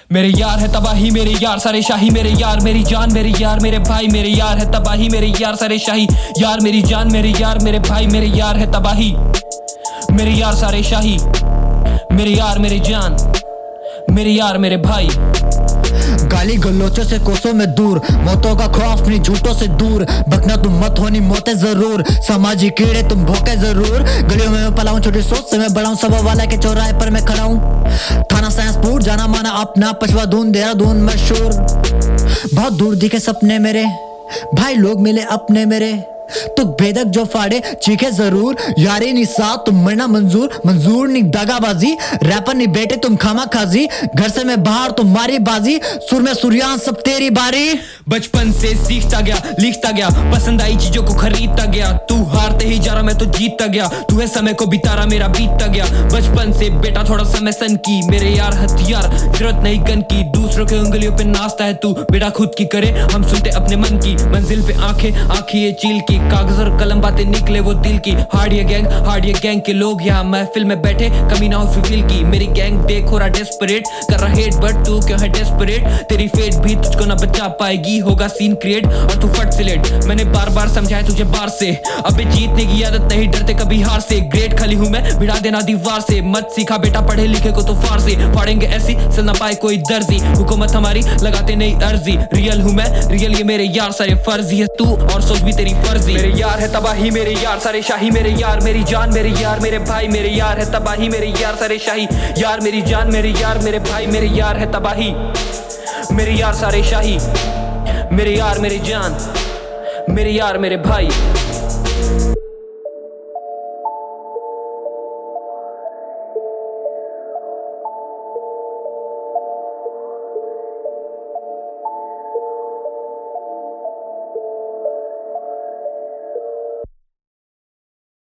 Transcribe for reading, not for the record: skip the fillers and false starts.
मेरे यार है तबाही, मेरे यार सारे शाही, मेरे यार मेरी जान, मेरे यार मेरे भाई, मेरे यार है तबाही, मेरे यार सारे शाही, यार मेरी जान, मेरे यार मेरे भाई, मेरे यार है तबाही, मेरे यार सारे शाही, मेरे यार मेरी जान, मेरे यार मेरे भाई। गाली गलोचों से कोसों में दूर, मौतों का खौफ नहीं झूठों से दूर, बकना तुम मत होनी मौतें जरूर, समाजी कीड़े तुम भोके जरूर। गलियों में मैं पलाऊं, छोटी सोच से मैं बढ़ाऊं, सब वाला के चौराहे पर मैं खड़ा हूं। थाना साइंसपुर जाना माना अपना, पछवा दून देहरादून मशहूर। बहुत दूर दिखे सपने मेरे, भाई लोग मिले अपने मेरे, तो बेदक जो फाड़े चीखे जरूर, यारी नहीं साथ तुम मरना मंजूर, मंजूर नहीं दगाबाजी, रैपर नहीं बेटे तुम खामा खाजी, घर से मैं बाहर तुम मारी बाजी, सुर में सुरियान सब तेरी बारी। बचपन से सीखता गया, लिखता गया, पसंद आई चीजों को खरीदता गया, तू हारते ही जा रहा मैं तो जीतता गया, तू है समय को बिता रहा मेरा बीतता गया। बचपन से बेटा थोड़ा समय सन की, मेरे यार हथियार जरूरत नहीं गन की, दूसरों के उंगलियों पे नाचता है तू, बेटा खुद की करे हम सुनते अपने मन की, मंजिल पे आंखें आंखी ये चील की, कागज और कलम बातें निकले वो दिल की। हार्ड ये गैंग के लोग यहाँ महफिल में बैठे, कमी ना हो फील की, मेरी गैंग देख हो रहा डेस्परेट, कर रहा हेट बट तू क्यों है डेस्परेट, तेरी फेट भी तुझको ना बचा पाएगी, होगा सीन क्रिएट और तू फट सिलेट। मैंने बार बार समझाया तुझे बार से, अबे जीतने की आदत नहीं, डरते कभी हार से, ग्रेट खाली हूँ मैं भिड़ा देना दीवार से, मत सीखा बेटा पढ़े लिखे को तो फार से, फाड़ेंगे ऐसी चल ना पाए कोई दर्जी, हुकूमत हमारी लगाते नहीं अर्जी, रियल हूँ मैं रियल, ये मेरे यार सारे फर्जी है तू और सोच भी तेरी फर्जी। मेरे यार है तबाही, मेरे यार सारे शाही, मेरे यार मेरी जान, मेरे यार मेरे भाई, मेरे यार है तबाही, मेरे यार सारे शाही, यार मेरी जान, मेरे यार मेरे भाई, मेरे यार है तबाही, मेरे यार सारे शाही, मेरे यार मेरी जान, मेरे यार मेरे भाई।